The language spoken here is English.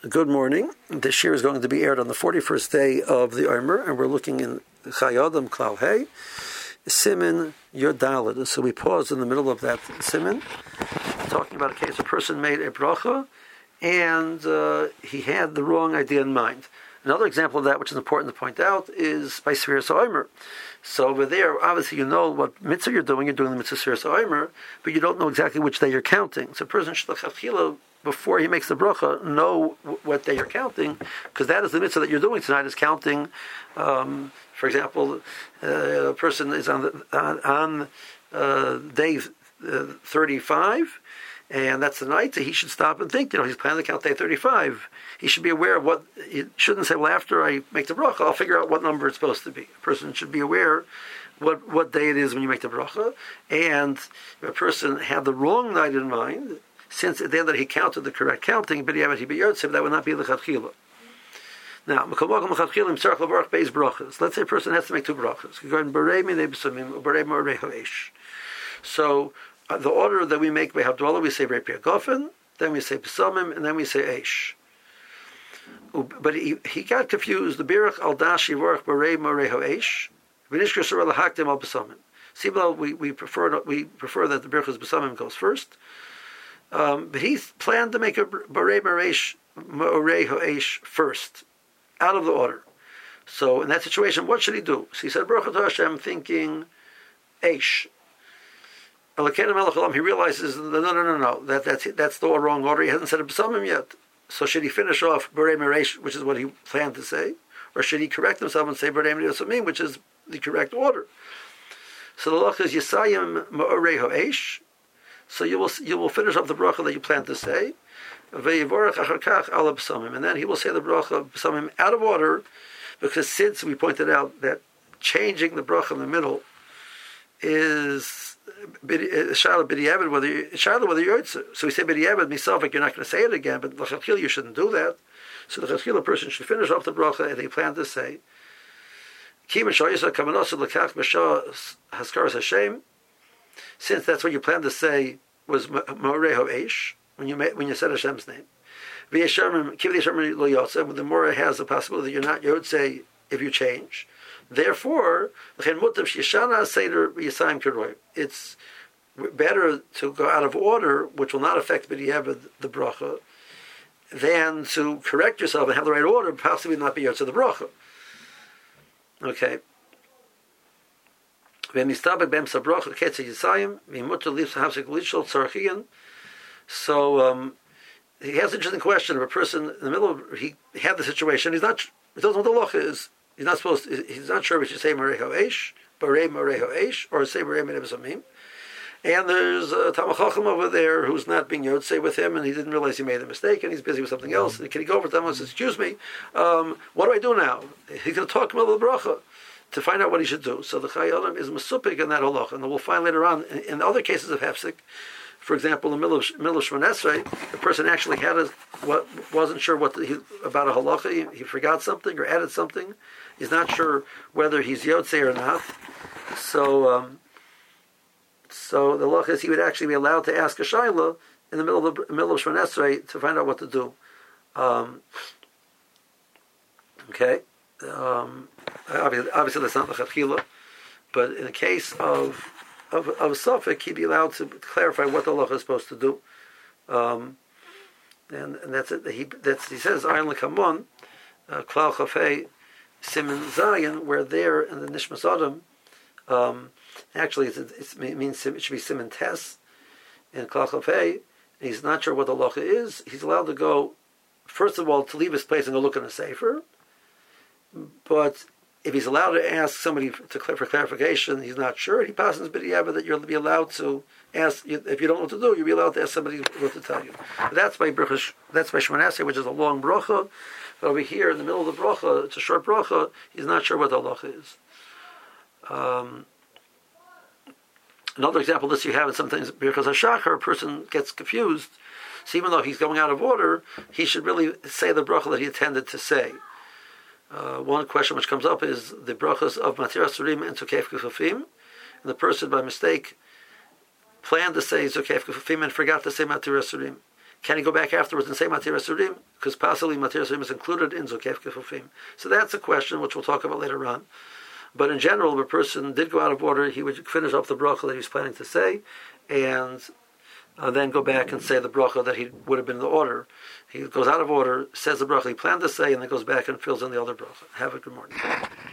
Good morning. This year is going to be aired on the 41st day of the Omer, and we're looking in Chayei Adam Klal Hey, Siman Yud Daled. So we pause in the middle of that Siman, talking about a case a person made a bracha, and he had the wrong idea in mind. Another example of that, which is important to point out, is by Sfiras Omer. So over there, obviously you know what mitzvah you're doing the mitzvah Sfiras Omer, but you don't know exactly which day you're counting. So a person should before he makes the bracha, know what day you're counting, because that is the mitzvah that you're doing tonight, is counting. For example, a person is on day 35, and that's the night, so he should stop and think, he's planning to count day 35. He should be aware of what, he shouldn't say, well, after I make the bracha, I'll figure out what number it's supposed to be. A person should be aware what day it is when you make the bracha, and if a person had the wrong night in mind, since at the end that he counted the correct counting, that would not be the Chachila. Now, let's say a person has to make two brachas. So, the order that we make by Havdalah, we say Rei Gofen, then we say P'samim, and then we say Eish. But he got confused. The Birach al Dashi Vorach Barei Morei Ho'eish, V'nishkar Surah L'Haktim al P'samim. We prefer that the Birchas P'samim goes first. But he planned to make a Barei Morei Ho'eish first, out of the order. So in that situation, what should he do? So he said, Baruch Hashem, thinking Eish. He realizes, no, that's the wrong order. He hasn't said a P'samim yet. So should he finish off Barei Moreish, which is what he planned to say? Or should he correct himself and say Barei Moreish, which is the correct order? So the law is Yisayim Ma'orei Ho'eish. So you will finish off the bracha that you plan to say, and then he will say the bracha P'samim out of order, because since we pointed out that changing the bracha in the middle is Shaila B'diavad, whether you're Yotzer. So we say B'diavad Misafik, you're not going to say it again, but L'chachil you shouldn't do that. So the L'chachil person should finish off the bracha and he planned to say since that's what you planned to say was Morei Ho'eish, when you said Hashem's name. The Moreh has the possibility that you're not Yotzei if you change. Therefore, it's better to go out of order, which will not affect the bracha, than to correct yourself and have the right order, possibly not be Yotzei the bracha. Okay. So he has an interesting question of a person in the middle. He had the situation. He doesn't know what the law is. He's not sure if he should say Morei Ho'eish, Barei Morei Ho'eish, or say Barei Morei P'samim. And there's a Talmid Chacham over there who's not being Yotzei with him, and he didn't realize he made a mistake, and he's busy with something else. And can he go over to him and say, excuse me, what do I do now? He's going to talk about the bracha to find out what he should do. So the Chayei Adam is masupik in that halach, and we'll find later on in other cases of hefsek. For example, in the middle of Shemon Esrei, the person actually wasn't sure about a halacha. He forgot something or added something. He's not sure whether he's Yotzei or not. So the halacha is he would actually be allowed to ask a shaila in the middle of Shemon Esrei to find out what to do. Okay. Obviously that's not the Chachila, but in the case of Suffolk, he'd be allowed to clarify what the halacha is supposed to do, and that's it. He says Ayin L'Kamon, Klal Chafei Siman Zayin, where there in the Nishmas Adam, actually it should be Siman Tes in Klal Chafei. He's not sure what the halacha is. He's allowed to go, first of all, to leave his place and go look in a sefer. But if he's allowed to ask somebody for clarification, he's not sure. He passes b'diavad that you'll be allowed to ask. If you don't know what to do, you'll be allowed to ask somebody what to tell you. But that's by Shemon Esrei, which is a long bracha. But over here in the middle of the bracha, it's a short bracha. He's not sure what the halacha is. Another example of this you have is sometimes because HaShachar, a person gets confused. So even though he's going out of order, he should really say the bracha that he intended to say. One question which comes up is the brachas of Matir Asurim and Zokef Kufafim, and the person by mistake planned to say Zokef Kufafim and forgot to say Matir Asurim. Can he go back afterwards and say Matir Asurim? Because possibly Matir Asurim is included in Zokef Kefufim. So that's a question which we'll talk about later on. But in general, if a person did go out of order, he would finish off the bracha that he was planning to say, and then go back and say the bracha that he would have been in the order. He goes out of order, says the bracha he planned to say, and then goes back and fills in the other bracha. Have a good morning.